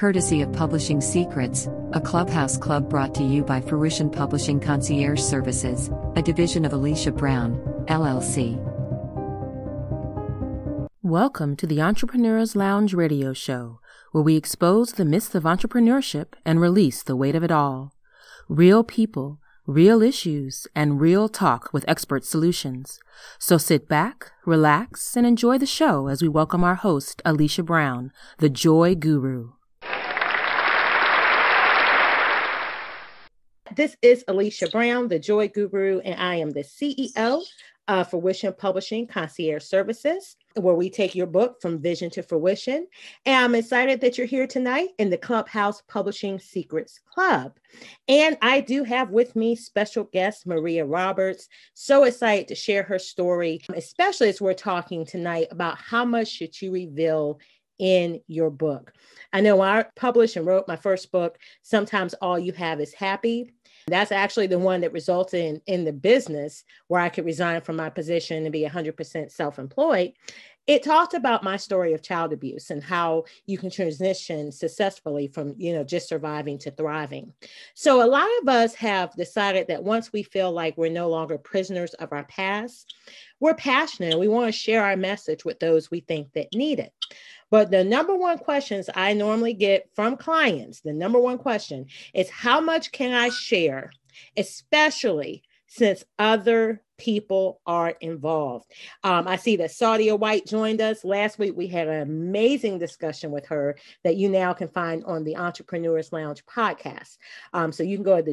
courtesy of Publishing Secrets, a Clubhouse club brought to you by Fruition Publishing Concierge Services, a division of Alicia Brown, LLC. Welcome to the Entrepreneur's Lounge radio show, where we expose the myths of entrepreneurship and release the weight of it all. Real people, real issues, and real talk with expert solutions. So sit back, relax, and enjoy the show as we welcome our host, Alicia Brown, the Joy Guru. This is Alicia Brown, the Joy Guru, and I am the CEO of Fruition Publishing Concierge Services, where we take your book from vision to fruition. And I'm excited that you're here tonight in the Clubhouse Publishing Secrets Club. And I do have with me special guest Maria Roberts. So excited to share her story, especially as we're talking tonight about how much should you reveal in your book. I know when I published and wrote my first book, sometimes all you have is happy. That's actually the one that resulted in the business where I could resign from my position and be 100% self-employed. It talked about my story of child abuse and how you can transition successfully from, just surviving to thriving. So a lot of us have decided that once we feel like we're no longer prisoners of our past, we're passionate. We want to share our message with those we think that need it. But the number one questions I normally get from clients, the number one question is, how much can I share, especially since other people are involved? I see that Saudia White joined us. Last week, we had an amazing discussion with her that you now can find on the Entrepreneur's Lounge podcast. So you can go to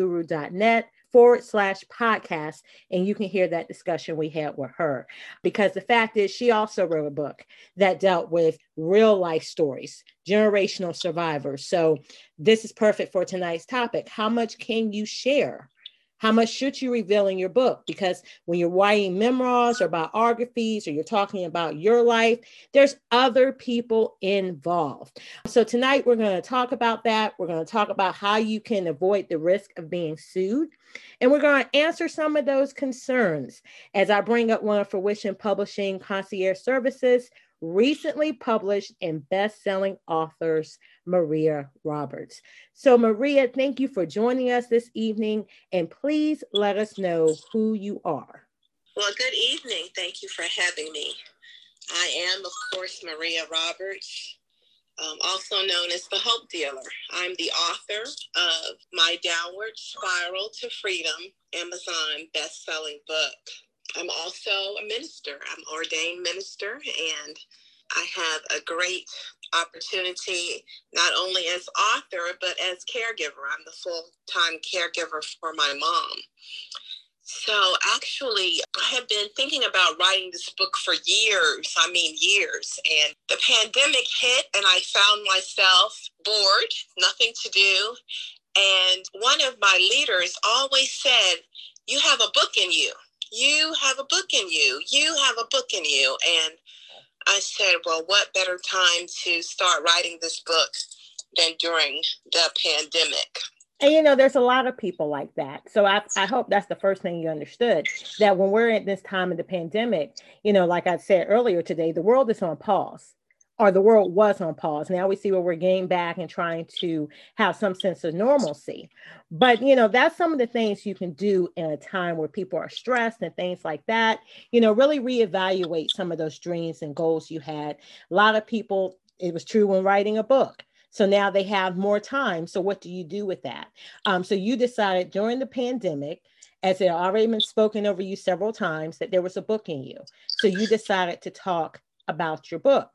thejoyguru.net/podcast, and you can hear that discussion we had with her. Because the fact is, she also wrote a book that dealt with real life stories, generational survivors. So this is perfect for tonight's topic. How much can you share? How much should you reveal in your book? Because when you're writing memoirs or biographies, or you're talking about your life, there's other people involved. So tonight we're going to talk about that. We're going to talk about how you can avoid the risk of being sued. And we're going to answer some of those concerns as I bring up one of Fruition Publishing Concierge Services recently published and best-selling authors, Maria Roberts. So Maria, thank you for joining us this evening, and please let us know who you are. Well, good evening. Thank you for having me. I am, of course, Maria Roberts, also known as the Hope Dealer. I'm the author of My Downward Spiral to Freedom, Amazon best-selling book. I'm also a minister. I'm an ordained minister, and I have a great opportunity, not only as author, but as caregiver. I'm the full-time caregiver for my mom. So actually, I have been thinking about writing this book for years. Years. And the pandemic hit, and I found myself bored, nothing to do. And one of my leaders always said, "You have a book in you. You have a book in you. You have a book in you." And I said, well, what better time to start writing this book than during the pandemic? And there's a lot of people like that. So I hope that's the first thing you understood, that when we're at this time of the pandemic, like I said earlier today, the world is on pause. Or the world was on pause. Now we see where we're getting back and trying to have some sense of normalcy. But, that's some of the things you can do in a time where people are stressed and things like that. Really reevaluate some of those dreams and goals you had. A lot of people, it was true when writing a book. So now they have more time. So what do you do with that? So you decided during the pandemic, as it had already been spoken over you several times, that there was a book in you. So you decided to talk about your book.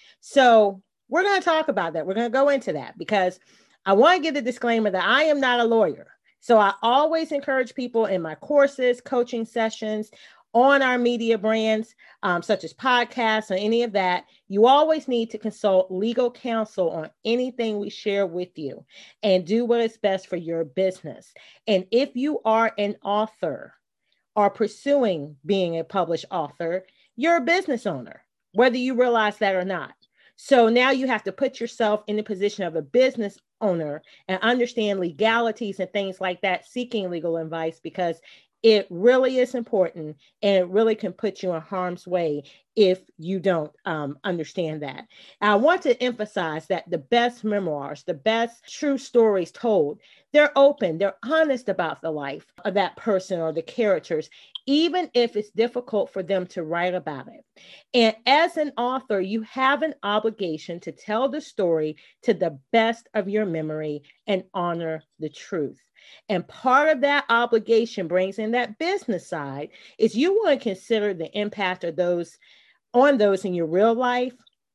So we're going to talk about that. We're going to go into that because I want to give the disclaimer that I am not a lawyer. So I always encourage people in my courses, coaching sessions, on our media brands, such as podcasts or any of that, you always need to consult legal counsel on anything we share with you and do what is best for your business. And if you are an author or pursuing being a published author, you're a business owner, whether you realize that or not. So now you have to put yourself in the position of a business owner and understand legalities and things like that, seeking legal advice, because It really is important, and it really can put you in harm's way if you don't understand that. And I want to emphasize that the best memoirs, the best true stories told, they're open, they're honest about the life of that person or the characters, even if it's difficult for them to write about it. And as an author, you have an obligation to tell the story to the best of your memory and honor the truth. And part of that obligation brings in that business side is you want to consider the impact of those on those in your real life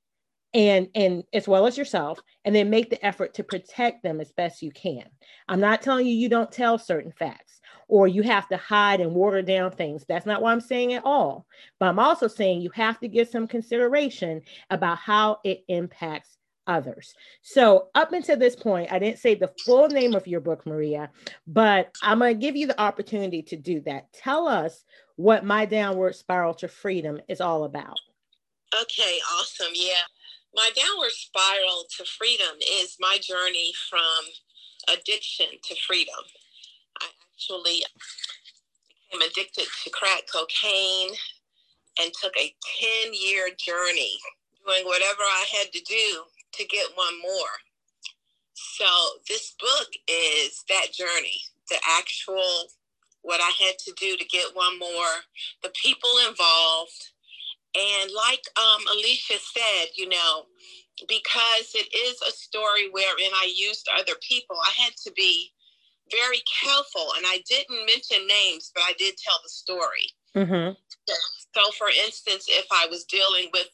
and as well as yourself, and then make the effort to protect them as best you can. I'm not telling you don't tell certain facts or you have to hide and water down things. That's not what I'm saying at all. But I'm also saying you have to give some consideration about how it impacts others. So up until this point, I didn't say the full name of your book, Maria, but I'm going to give you the opportunity to do that. Tell us what My Downward Spiral to Freedom is all about. Okay, awesome. Yeah. My Downward Spiral to Freedom is my journey from addiction to freedom. I actually became addicted to crack cocaine and took a 10-year journey doing whatever I had to do to get one more. So this book is that journey, the actual, what I had to do to get one more, the people involved. And like Alicia said, you know, because it is a story wherein I used other people, I had to be very careful. And I didn't mention names, but I did tell the story. Mm-hmm. So for instance, if I was dealing with,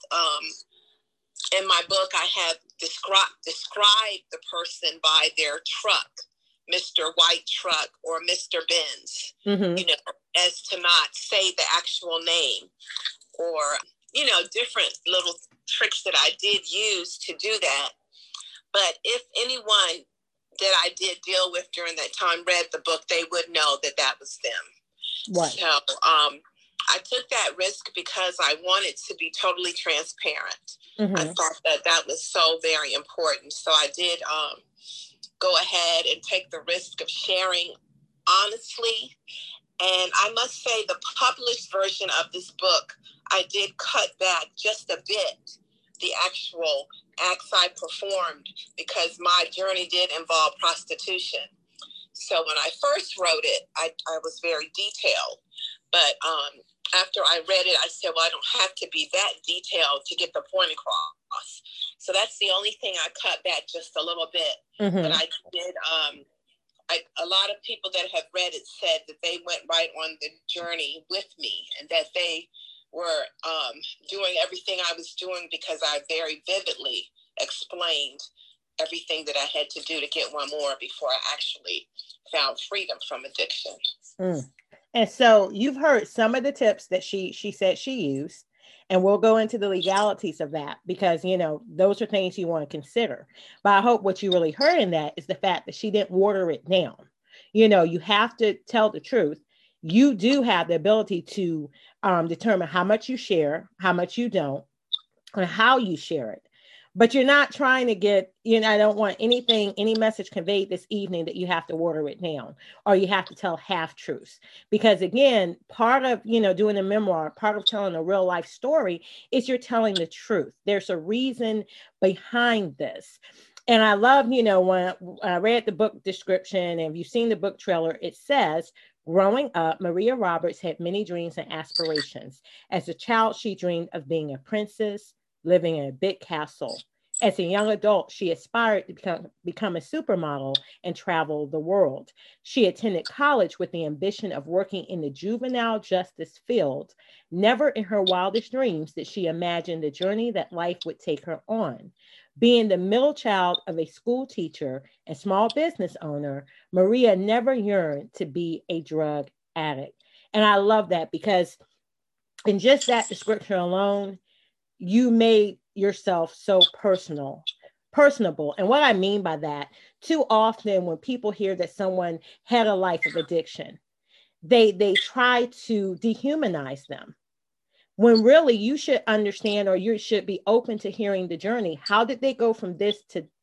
in my book, I have described the person by their truck, Mr. White Truck or Mr. Benz, you know, as to not say the actual name, or, you know, different little tricks that I did use to do that. But if anyone that I did deal with during that time read the book, they would know that that was them. Right. So I took that risk because I wanted to be totally transparent. I thought that that was so very important. So I did go ahead and take the risk of sharing honestly. And I must say the published version of this book, I did cut back just a bit the actual acts I performed because my journey did involve prostitution. So when I first wrote it, I was very detailed. But after I read it, I said, well, I don't have to be that detailed to get the point across. So that's the only thing I cut back just a little bit. But I did, a lot of people that have read it said that they went right on the journey with me and that they were doing everything I was doing because I very vividly explained everything that I had to do to get one more before I actually found freedom from addiction. And so you've heard some of the tips that she said she used, and we'll go into the legalities of that because, you know, those are things you want to consider. But I hope what you really heard in that is the fact that she didn't water it down. You know, you have to tell the truth. You do have the ability to determine how much you share, how much you don't, and how you share it. But you're not trying to get, you know, I don't want any message conveyed this evening that you have to water it down or you have to tell half truths. Because again, part of, you know, doing a memoir, part of telling a real life story is you're telling the truth. There's a reason behind this. And I love, you know, when I read the book description and if you've seen the book trailer, it says, growing up, Maria Roberts had many dreams and aspirations. As a child, she dreamed of being a princess, living in a big castle. As a young adult, she aspired to become a supermodel and travel the world. She attended college with the ambition of working in the juvenile justice field. Never in her wildest dreams did she imagine the journey that life would take her on. Being the middle child of a school teacher and small business owner, Maria never yearned to be a drug addict. And I love that because in just that description alone, you made yourself so personable. And what I mean by that, too often when people hear that someone had a life of addiction, they try to dehumanize them. When really you should understand or you should be open to hearing the journey. How did they go from this to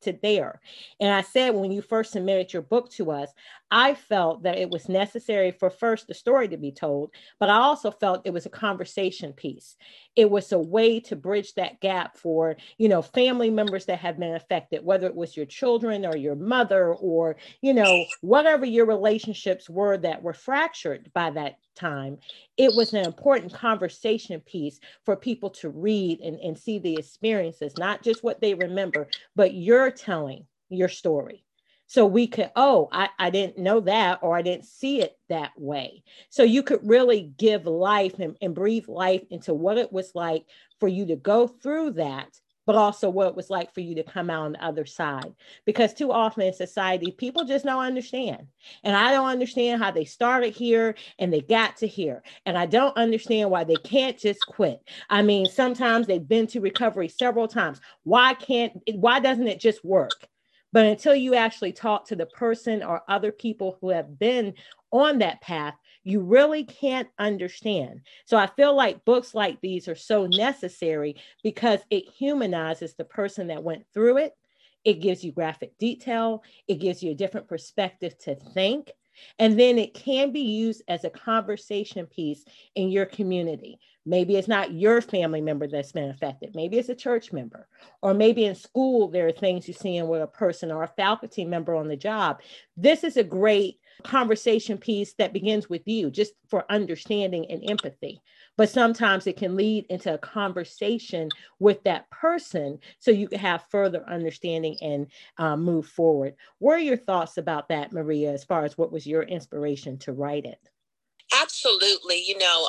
to there. And I said, when you first submitted your book to us, I felt that it was necessary for first the story to be told, but I also felt it was a conversation piece. It was a way to bridge that gap for, family members that have been affected, whether it was your children or your mother or, whatever your relationships were that were fractured by that time. It was an important conversation piece for people to read and see the experiences, not just what they remember, but you're telling your story. So we could, I didn't know that, or I didn't see it that way. So you could really give life and breathe life into what it was like for you to go through that, but also what it was like for you to come out on the other side. Because too often in society, people just don't understand. And I don't understand how they started here and they got to here. And I don't understand why they can't just quit. I mean, sometimes they've been to recovery several times. Why doesn't it just work? But until you actually talk to the person or other people who have been on that path, you really can't understand. So I feel like books like these are so necessary because it humanizes the person that went through it. It gives you graphic detail. It gives you a different perspective to think. And then it can be used as a conversation piece in your community. Maybe it's not your family member that's been affected. Maybe it's a church member. Or maybe in school, there are things you see in with a person or a faculty member on the job. This is a great conversation piece that begins with you, just for understanding and empathy. But sometimes it can lead into a conversation with that person so you can have further understanding and move forward. What are your thoughts about that, Maria, as far as what was your inspiration to write it? Absolutely.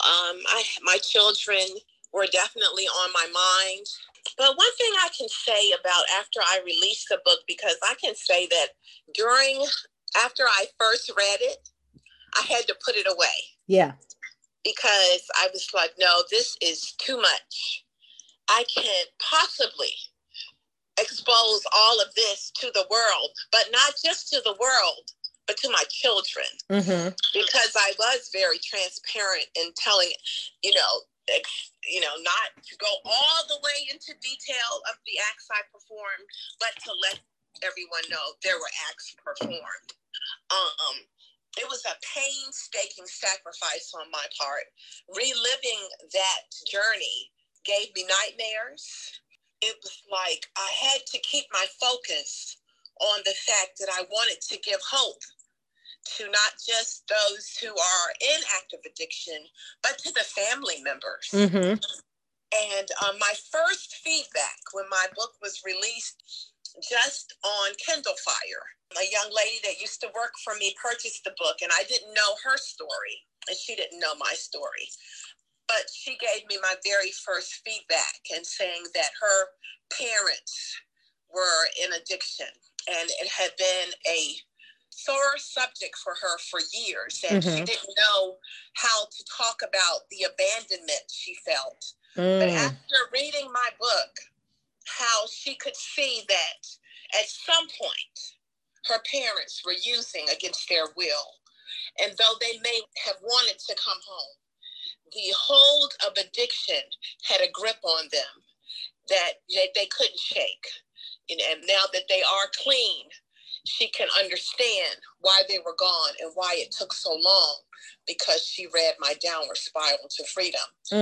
My children were definitely on my mind. But one thing I can say about after I released the book, because I can say that after I first read it, I had to put it away. Yeah. Because I was like, no, this is too much. I can't possibly expose all of this to the world, but not just to the world, but to my children. Mm-hmm. Because I was very transparent in telling, not to go all the way into detail of the acts I performed, but to let everyone know there were acts performed. It was a painstaking sacrifice on my part. Reliving that journey gave me nightmares. It was like I had to keep my focus on the fact that I wanted to give hope to not just those who are in active addiction, but to the family members. Mm-hmm. And my first feedback when my book was released just on Kindle Fire, a young lady that used to work for me purchased the book, and I didn't know her story, and she didn't know my story. But she gave me my very first feedback and saying that her parents were in addiction, and it had been a sore subject for her for years, and she didn't know how to talk about the abandonment she felt. But after reading my book, how she could see that at some point her parents were using against their will, and though they may have wanted to come home, the hold of addiction had a grip on them that they couldn't shake. And now that they are clean, she can understand why they were gone and why it took so long, because she read my Downward Spiral to Freedom.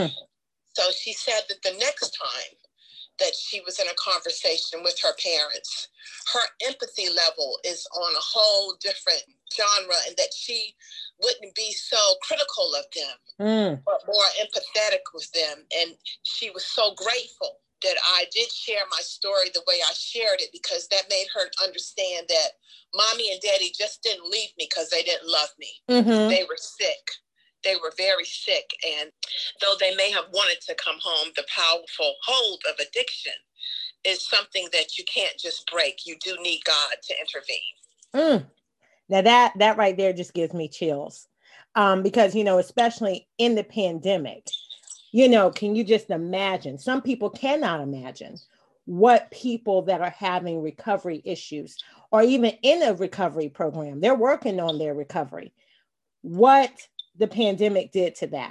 So she said that the next time that she was in a conversation with her parents, her empathy level is on a whole different genre, and that she wouldn't be so critical of them, but more empathetic with them. And she was so grateful that I did share my story the way I shared it, because that made her understand that mommy and daddy just didn't leave me because they didn't love me. They were sick. They were very sick. And though they may have wanted to come home, the powerful hold of addiction is something that you can't just break. You do need God to intervene. Now that right there just gives me chills. Because, especially in the pandemic, can you just imagine? Some people cannot imagine what people that are having recovery issues, or even in a recovery program, they're working on their recovery, what the pandemic did to that.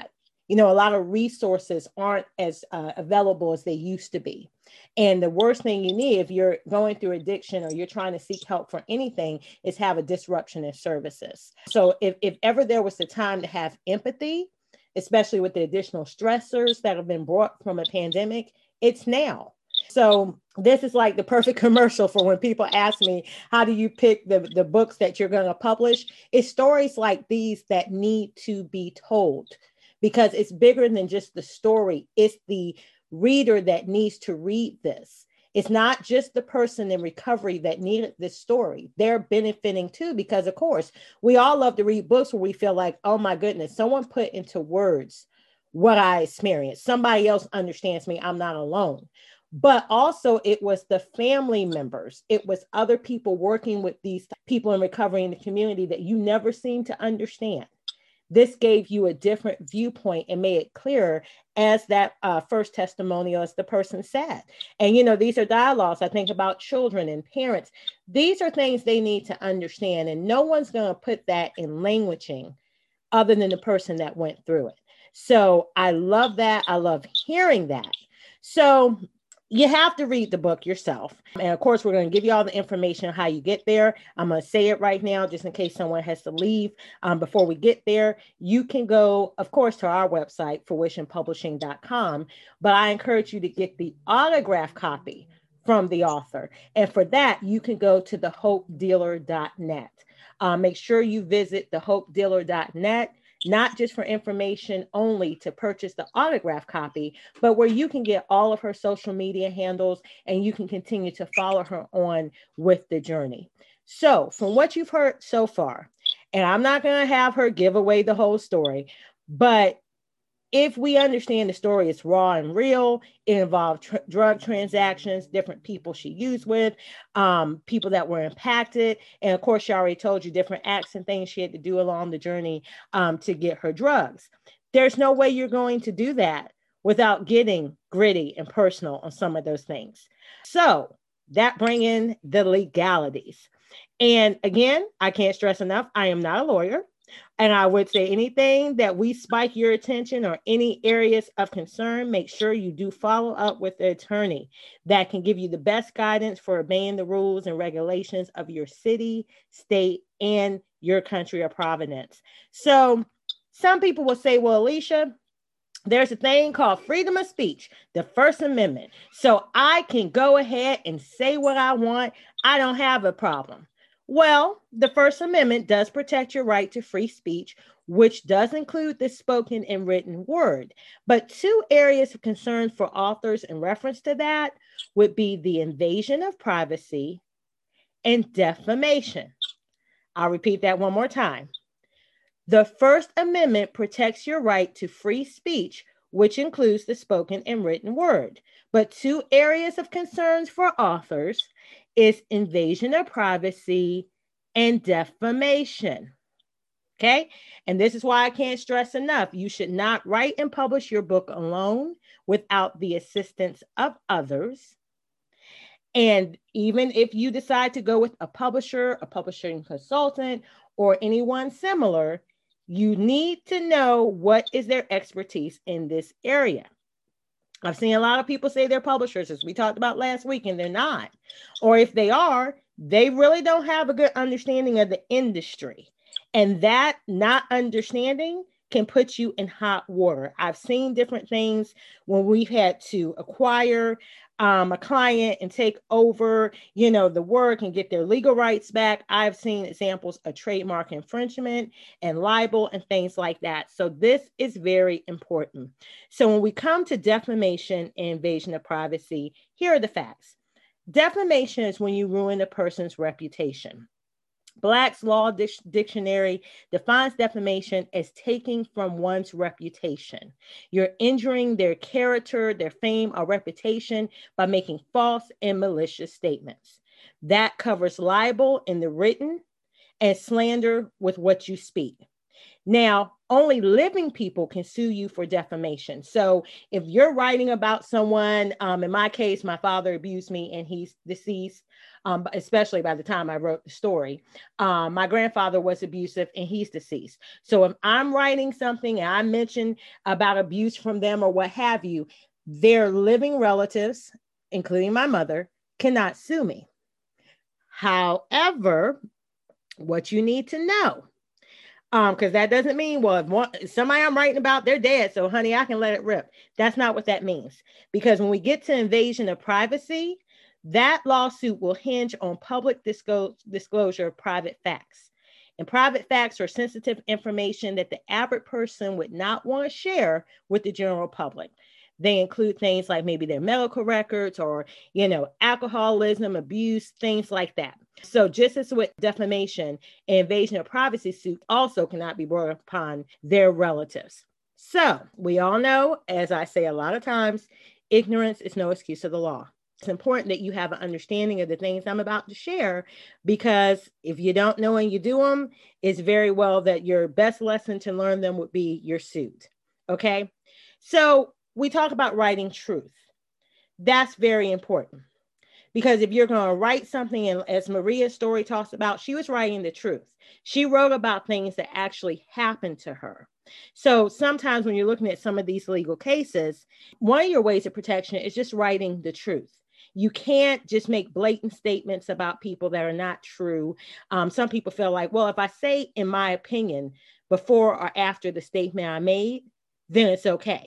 You know, a lot of resources aren't as available as they used to be. And the worst thing you need if you're going through addiction or you're trying to seek help for anything is have a disruption in services. So if ever there was a time to have empathy, especially with the additional stressors that have been brought from a pandemic, it's now. So this is like the perfect commercial for when people ask me, how do you pick the books that you're going to publish? It's stories like these that need to be told, because it's bigger than just the story. It's the reader that needs to read this. It's not just the person in recovery that needed this story. They're benefiting too, because of course, we all love to read books where we feel like, oh my goodness, someone put into words what I experienced. Somebody else understands me. I'm not alone. But also it was the family members. It was other people working with these people in recovery in the community that you never seem to understand. This gave you a different viewpoint and made it clearer as that first testimonial, as the person said. And, you know, these are dialogues. I think about children and parents. These are things they need to understand. And no one's going to put that in languaging other than the person that went through it. So I love that. I love hearing that. So you have to read the book yourself. And of course, we're going to give you all the information on how you get there. I'm going to say it right now, just in case someone has to leave before we get there. You can go, of course, to our website, fruitionpublishing.com, but I encourage you to get the autographed copy from the author. And for that, you can go to thehopedealer.net. Make sure you visit thehopedealer.net. Not just for information only to purchase the autograph copy, but where you can get all of her social media handles and you can continue to follow her on with the journey. So from what you've heard so far, and I'm not going to have her give away the whole story, but if we understand the story, it's raw and real. It involved drug transactions, different people she used with, people that were impacted. And of course, she already told you different acts and things she had to do along the journey to get her drugs. There's no way you're going to do that without getting gritty and personal on some of those things. So that brings in the legalities. And again, I can't stress enough, I am not a lawyer. And I would say anything that we spike your attention or any areas of concern, make sure you do follow up with the attorney that can give you the best guidance for obeying the rules and regulations of your city, state, and your country of provenance. So some people will say, well, Alicia, there's a thing called freedom of speech, the First Amendment. So I can go ahead and say what I want. I don't have a problem. Well, the First Amendment does protect your right to free speech, which does include the spoken and written word. But two areas of concern for authors in reference to that would be the invasion of privacy and defamation. I'll repeat that one more time. The First Amendment protects your right to free speech, which includes the spoken and written word. But two areas of concerns for authors is invasion of privacy and defamation. Okay. And this is why I can't stress enough. You should not write and publish your book alone without the assistance of others. And even if you decide to go with a publishing consultant, or anyone similar, you need to know what is their expertise in this area. I've seen a lot of people say they're publishers, as we talked about last week, and they're not. Or if they are, they really don't have a good understanding of the industry. And that not understanding can put you in hot water. I've seen different things when we've had to acquire a client and take over, the work and get their legal rights back. I've seen examples of trademark infringement and libel and things like that. So this is very important. So when we come to defamation and invasion of privacy, here are the facts. Defamation is when you ruin a person's reputation. Black's Law Dictionary defines defamation as taking from one's reputation. You're injuring their character, their fame, or reputation by making false and malicious statements. That covers libel in the written and slander with what you speak. Now, Only living people can sue you for defamation. So if you're writing about someone, in my case, my father abused me and he's deceased, especially by the time I wrote the story. My grandfather was abusive and he's deceased. So if I'm writing something and I mention about abuse from them or what have you, their living relatives, including my mother, cannot sue me. However, what you need to know, because that doesn't mean, well, if somebody I'm writing about, they're dead, so honey, I can let it rip. That's not what that means. Because when we get to invasion of privacy, that lawsuit will hinge on public disclosure of private facts. And private facts are sensitive information that the average person would not want to share with the general public. They include things like maybe their medical records or, alcoholism, abuse, things like that. So just as with defamation, an invasion of privacy suit also cannot be brought upon their relatives. So we all know, as I say a lot of times, ignorance is no excuse to the law. It's important that you have an understanding of the things I'm about to share, because if you don't know and you do them, it's very well that your best lesson to learn them would be your suit. Okay. So we talk about writing truth. That's very important, because if you're going to write something, and as Maria's story talks about, she was writing the truth. She wrote about things that actually happened to her. So sometimes when you're looking at some of these legal cases, one of your ways of protection is just writing the truth. You can't just make blatant statements about people that are not true. Some people feel like, well, if I say, in my opinion, before or after the statement I made, then it's okay.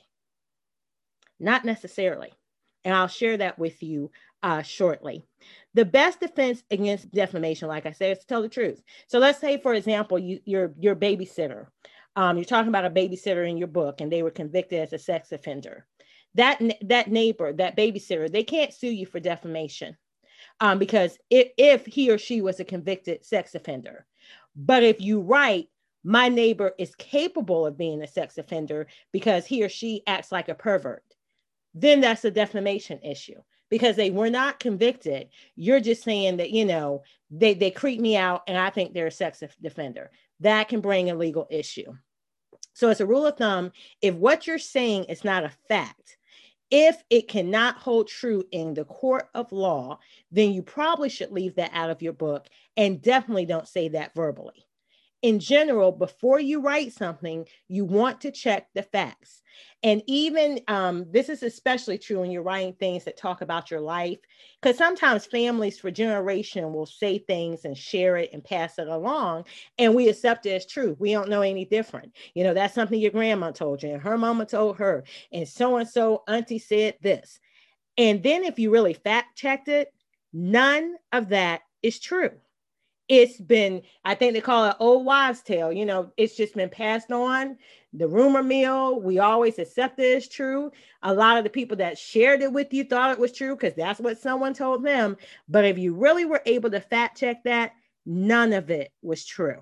Not necessarily. And I'll share that with you shortly. The best defense against defamation, like I said, is to tell the truth. So let's say, for example, you're babysitter. You're talking about a babysitter in your book, and they were convicted as a sex offender. That neighbor, that babysitter, they can't sue you for defamation because if he or she was a convicted sex offender. But if you write, my neighbor is capable of being a sex offender because he or she acts like a pervert, then that's a defamation issue, because they were not convicted. You're just saying that, they creep me out and I think they're a sex offender. That can bring a legal issue. So as a rule of thumb, if what you're saying is not a fact, if it cannot hold true in the court of law, then you probably should leave that out of your book, and definitely don't say that verbally. In general, before you write something, you want to check the facts. And even this is especially true when you're writing things that talk about your life, because sometimes families for generation will say things and share it and pass it along, and we accept it as true. We don't know any different. That's something your grandma told you, and her mama told her, and so auntie said this. And then if you really fact checked it, none of that is true. It's been, I think they call it old wives' tale. It's just been passed on. The rumor mill, we always accept it as true. A lot of the people that shared it with you thought it was true because that's what someone told them. But if you really were able to fact check that, none of it was true.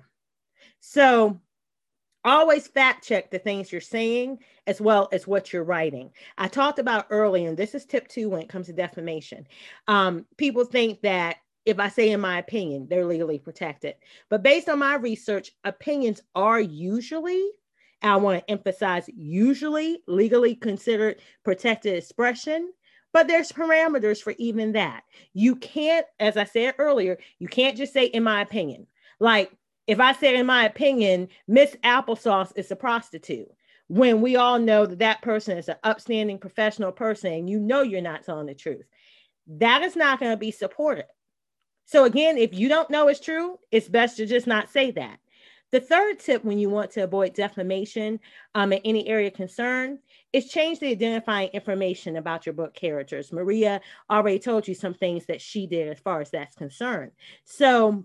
So always fact check the things you're saying as well as what you're writing. I talked about earlier, and this is tip 2 when it comes to defamation. People think that if I say in my opinion, they're legally protected. But based on my research, opinions are usually, and I want to emphasize usually, legally considered protected expression. But there's parameters for even that. You can't, as I said earlier, you can't just say in my opinion. Like if I said in my opinion, Miss Applesauce is a prostitute, when we all know that person is an upstanding professional person, and you're not telling the truth. That is not going to be supported. So again, if you don't know it's true, it's best to just not say that. The third tip when you want to avoid defamation in any area of concern is change the identifying information about your book characters. Maria already told you some things that she did as far as that's concerned. So,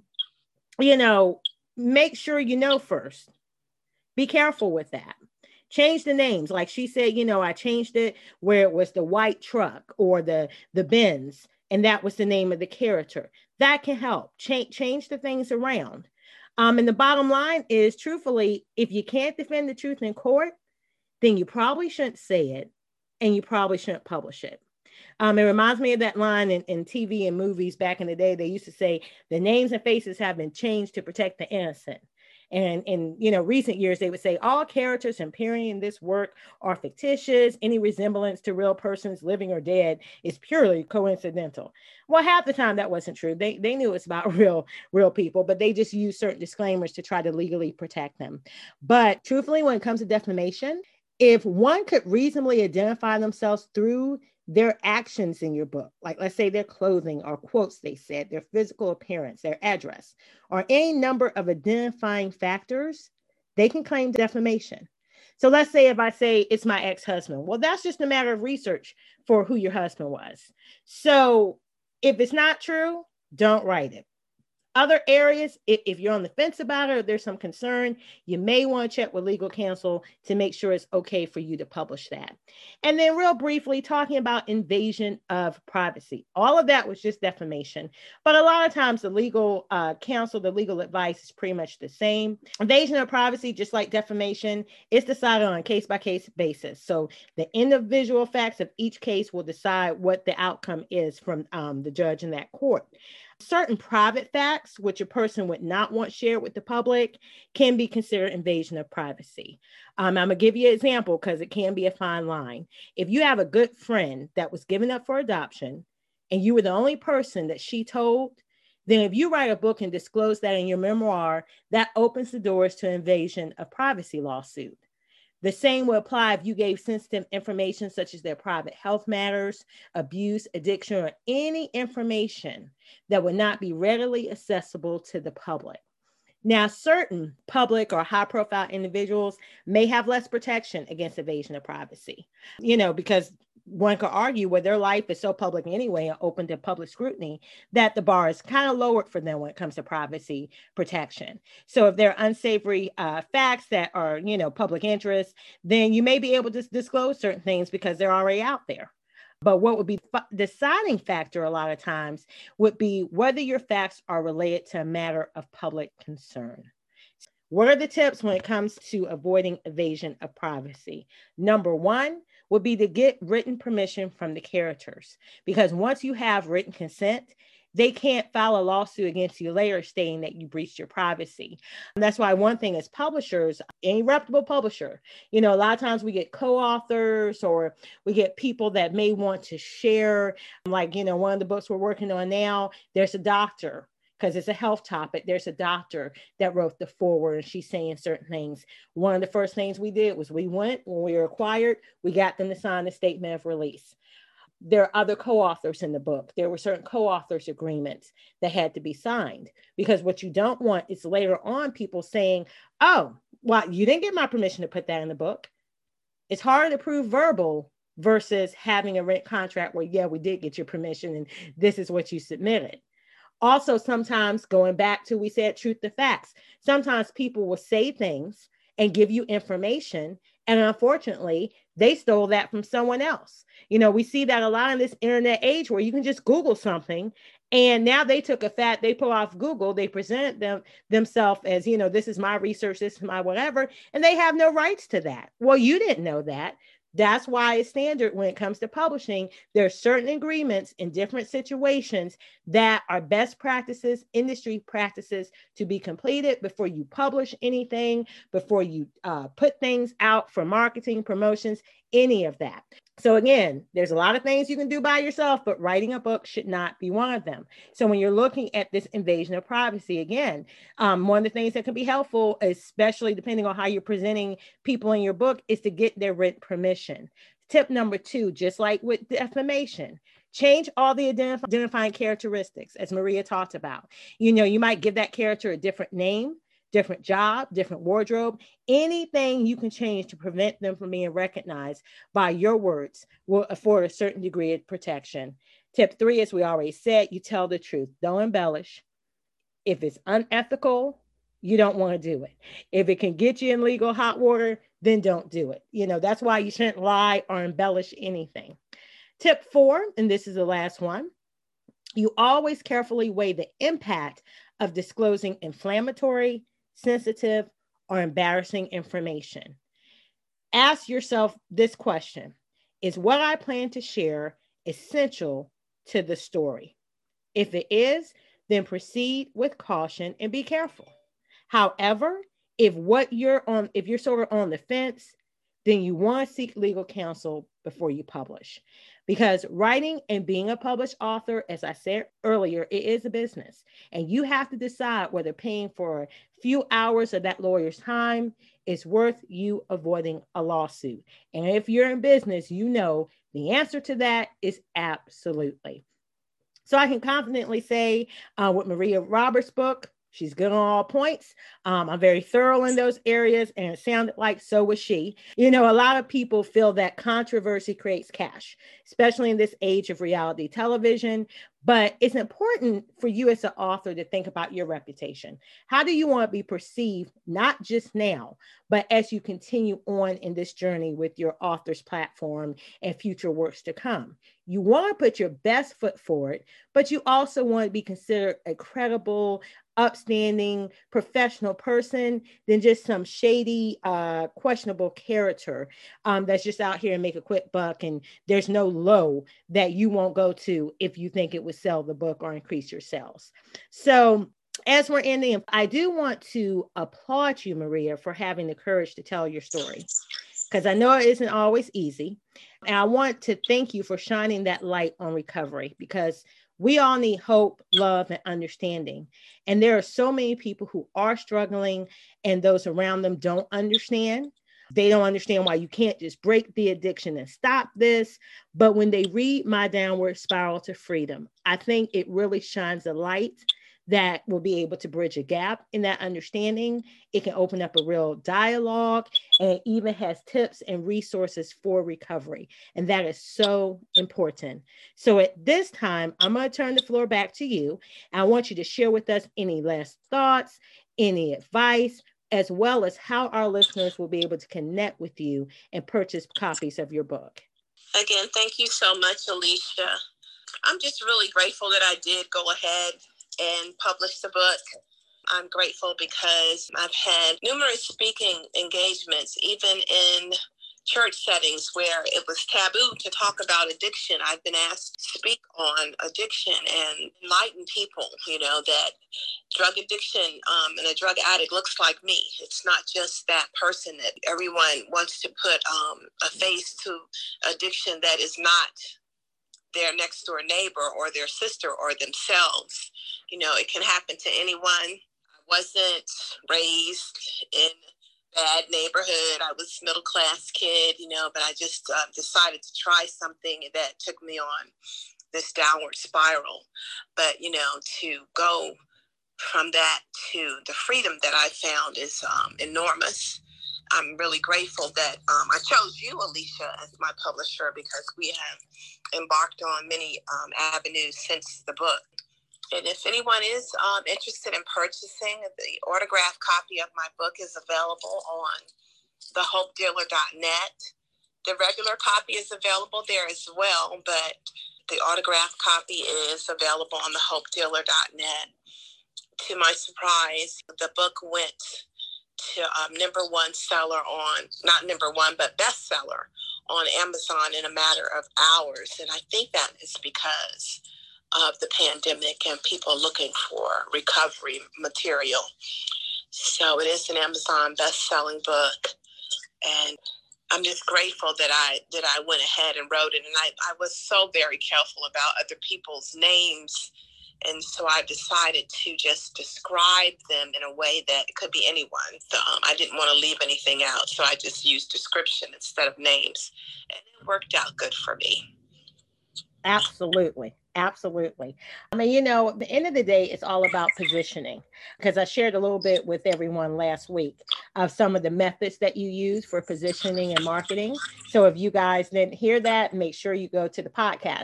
make sure first. Be careful with that. Change the names. Like she said, I changed it where it was the white truck or the Benz, and that was the name of the character. That can help. Change the things around. And the bottom line is, truthfully, if you can't defend the truth in court, then you probably shouldn't say it, and you probably shouldn't publish it. It reminds me of that line in TV and movies back in the day. They used to say, the names and faces have been changed to protect the innocent. And in recent years, they would say all characters appearing in this work are fictitious. Any resemblance to real persons, living or dead, is purely coincidental. Well, half the time that wasn't true. They knew it's about real people, but they just used certain disclaimers to try to legally protect them. But truthfully, when it comes to defamation, if one could reasonably identify themselves through their actions in your book, like let's say their clothing or quotes they said, their physical appearance, their address, or any number of identifying factors, they can claim defamation. So let's say if I say it's my ex-husband, well, that's just a matter of research for who your husband was. So if it's not true, don't write it. Other areas, if you're on the fence about it or there's some concern, you may want to check with legal counsel to make sure it's okay for you to publish that. And then real briefly, talking about invasion of privacy. All of that was just defamation. But a lot of times the legal counsel, the legal advice is pretty much the same. Invasion of privacy, just like defamation, is decided on a case-by-case basis. So the individual facts of each case will decide what the outcome is from the judge in that court. Certain private facts, which a person would not want shared with the public, can be considered invasion of privacy. I'm going to give you an example because it can be a fine line. If you have a good friend that was given up for adoption and you were the only person that she told, then if you write a book and disclose that in your memoir, that opens the doors to invasion of privacy lawsuit. The same will apply if you gave sensitive information such as their private health matters, abuse, addiction, or any information that would not be readily accessible to the public. Now, certain public or high-profile individuals may have less protection against invasion of privacy, because one could argue where their life is so public anyway and open to public scrutiny that the bar is kind of lowered for them when it comes to privacy protection. So if there are unsavory facts that are, public interest, then you may be able to disclose certain things because they're already out there. But what would be the deciding factor a lot of times would be whether your facts are related to a matter of public concern. What are the tips when it comes to avoiding invasion of privacy? Number one would be to get written permission from the characters, because once you have written consent, they can't file a lawsuit against you later stating that you breached your privacy. And that's why one thing as publishers, any reputable publisher, a lot of times we get co-authors or we get people that may want to share, like, one of the books we're working on now, there's a doctor, because it's a health topic. There's a doctor that wrote the foreword and she's saying certain things. One of the first things we did was when we were acquired, we got them to sign a statement of release. There are other co-authors in the book. There were certain co-authors agreements that had to be signed, because what you don't want is later on people saying, oh, well, you didn't get my permission to put that in the book. It's harder to prove verbal versus having a written contract where, yeah, we did get your permission and this is what you submitted. Also, sometimes going back to, we said truth to facts, sometimes people will say things and give you information, and unfortunately, they stole that from someone else. We see that a lot in this internet age where you can just Google something, and now they took a fact, they pull off Google, they presented themselves as, this is my research, this is my whatever, and they have no rights to that. Well, you didn't know that. That's why it's standard when it comes to publishing. There are certain agreements in different situations that are best practices, industry practices to be completed before you publish anything, before you put things out for marketing, promotions, any of that. So again, there's a lot of things you can do by yourself, but writing a book should not be one of them. So when you're looking at this invasion of privacy, again, one of the things that can be helpful, especially depending on how you're presenting people in your book, is to get their written permission. Tip number 2, just like with defamation, change all the identifying characteristics, as Maria talked about. You might give that character a different name, different job, different wardrobe, anything you can change to prevent them from being recognized by your words will afford a certain degree of protection. Tip 3, as we already said, you tell the truth. Don't embellish. If it's unethical, you don't want to do it. If it can get you in legal hot water, then don't do it. That's why you shouldn't lie or embellish anything. Tip 4, and this is the last one, you always carefully weigh the impact of disclosing inflammatory, sensitive, or embarrassing information. Ask yourself this question: is what I plan to share essential to the story? If it is, then proceed with caution and be careful. However, If you're sort of on the fence, then you want to seek legal counsel before you publish. Because writing and being a published author, as I said earlier, it is a business. And you have to decide whether paying for a few hours of that lawyer's time is worth you avoiding a lawsuit. And if you're in business, you know the answer to that is absolutely. So I can confidently say with Maria Roberts' book, she's good on all points. I'm very thorough in those areas, and it sounded like so was she. A lot of people feel that controversy creates cash, especially in this age of reality television. But it's important for you as an author to think about your reputation. How do you want to be perceived, not just now, but as you continue on in this journey with your author's platform and future works to come? You want to put your best foot forward, but you also want to be considered a credible, upstanding, professional person than just some shady, questionable character that's just out here and make a quick buck. And there's no low that you won't go to if you think it would sell the book or increase your sales. So as we're ending, I do want to applaud you, Maria, for having the courage to tell your story, because I know it isn't always easy. And I want to thank you for shining that light on recovery, because we all need hope, love, and understanding. And there are so many people who are struggling, and those around them don't understand. They don't understand why you can't just break the addiction and stop this. But when they read My Downward Spiral to Freedom, I think it really shines a light that will be able to bridge a gap in that understanding. It can open up a real dialogue, and it even has tips and resources for recovery. And that is so important. So at this time, I'm going to turn the floor back to you. I want you to share with us any last thoughts, any advice, as well as how our listeners will be able to connect with you and purchase copies of your book. Again, thank you so much, Alicia. I'm just really grateful that I did go ahead and publish the book. I'm grateful because I've had numerous speaking engagements, even in church settings where it was taboo to talk about addiction. I've been asked to speak on addiction and enlighten people, that drug addiction and a drug addict looks like me. It's not just that person that everyone wants to put a face to addiction that is not their next door neighbor or their sister or themselves. It can happen to anyone. I wasn't raised in bad neighborhood. I was middle class kid, but I just decided to try something that took me on this downward spiral. But, to go from that to the freedom that I found is enormous. I'm really grateful that I chose you, Alicia, as my publisher, because we have embarked on many avenues since the book. And if anyone is interested in purchasing, the autographed copy of my book is available on thehopedealer.net. The regular copy is available there as well, but the autographed copy is available on thehopedealer.net. To my surprise, the book went to number one seller not number one, but bestseller on Amazon in a matter of hours. And I think that is because of the pandemic and people looking for recovery material. So it is an Amazon best-selling book. And I'm just grateful that I went ahead and wrote it. And I was so very careful about other people's names. And so I decided to just describe them in a way that it could be anyone. So, I didn't want to leave anything out. So I just used description instead of names. And it worked out good for me. Absolutely. Absolutely. I mean, at the end of the day, it's all about positioning, because I shared a little bit with everyone last week of some of the methods that you use for positioning and marketing. So if you guys didn't hear that, make sure you go to the podcast,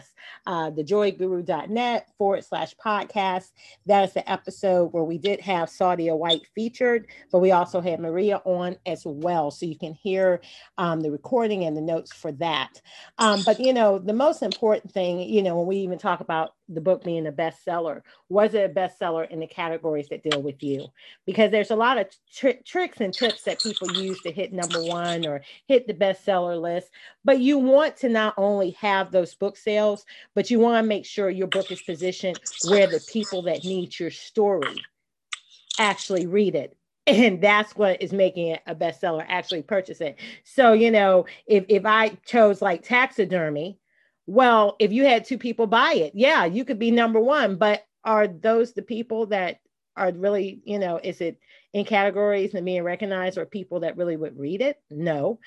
thejoyguru.net/podcast. That is the episode where we did have Saudia White featured, but we also had Maria on as well. So you can hear the recording and the notes for that. But, the most important thing, when we even talk about the book being a bestseller, was it a bestseller in the categories that deal with you? Because there's a lot of tricks and tips that people use to hit number one or hit the bestseller list. But you want to not only have those book sales, but you want to make sure your book is positioned where the people that need your story actually read it And that's what is making it a bestseller, actually purchase it. So, if I chose like taxidermy, well, if you had two people buy it, yeah, you could be number one. But are those the people that are really, is it in categories and being recognized, or people that really would read it? No.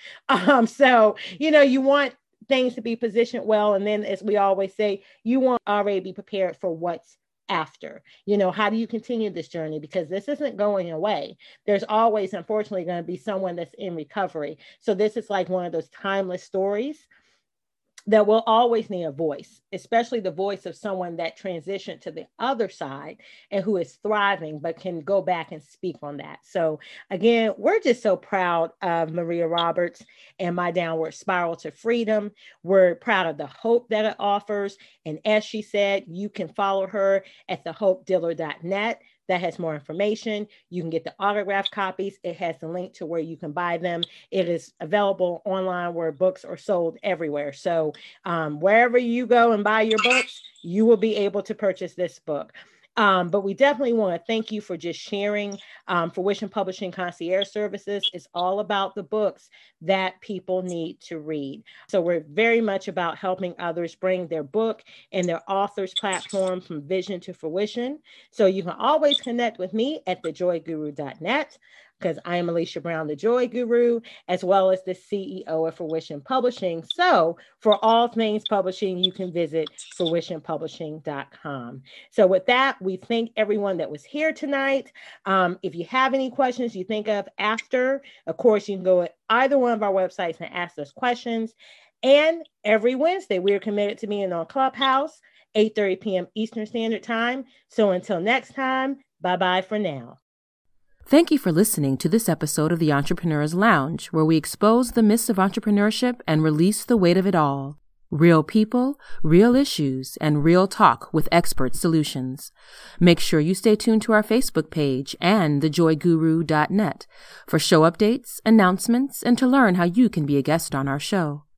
So, you want things to be positioned well. And then, as we always say, you want to already be prepared for what's after. How do you continue this journey? Because this isn't going away. There's always, unfortunately, going to be someone that's in recovery. So this is like one of those timeless stories that will always need a voice, especially the voice of someone that transitioned to the other side and who is thriving, but can go back and speak on that. So again, we're just so proud of Maria Roberts and My Downward Spiral to Freedom. We're proud of the hope that it offers. And as she said, you can follow her at thehopedealer.net. That has more information. You can get the autographed copies. It has the link to where you can buy them. It is available online where books are sold everywhere. So wherever you go and buy your books, you will be able to purchase this book. But we definitely want to thank you for just sharing. Fruition Publishing Concierge Services is all about the books that people need to read. So we're very much about helping others bring their book and their author's platform from vision to fruition. So you can always connect with me at thejoyguru.net, because I am Alicia Brown, the Joy Guru, as well as the CEO of Fruition Publishing. So for all things publishing, you can visit fruitionpublishing.com. So with that, we thank everyone that was here tonight. If you have any questions you think of after, of course, you can go at either one of our websites and ask us questions. And every Wednesday, we are committed to being on Clubhouse, 8:30 p.m. Eastern Standard Time. So until next time, bye-bye for now. Thank you for listening to this episode of the Entrepreneur's Lounge, where we expose the myths of entrepreneurship and release the weight of it all. Real people, real issues, and real talk with expert solutions. Make sure you stay tuned to our Facebook page and thejoyguru.net for show updates, announcements, and to learn how you can be a guest on our show.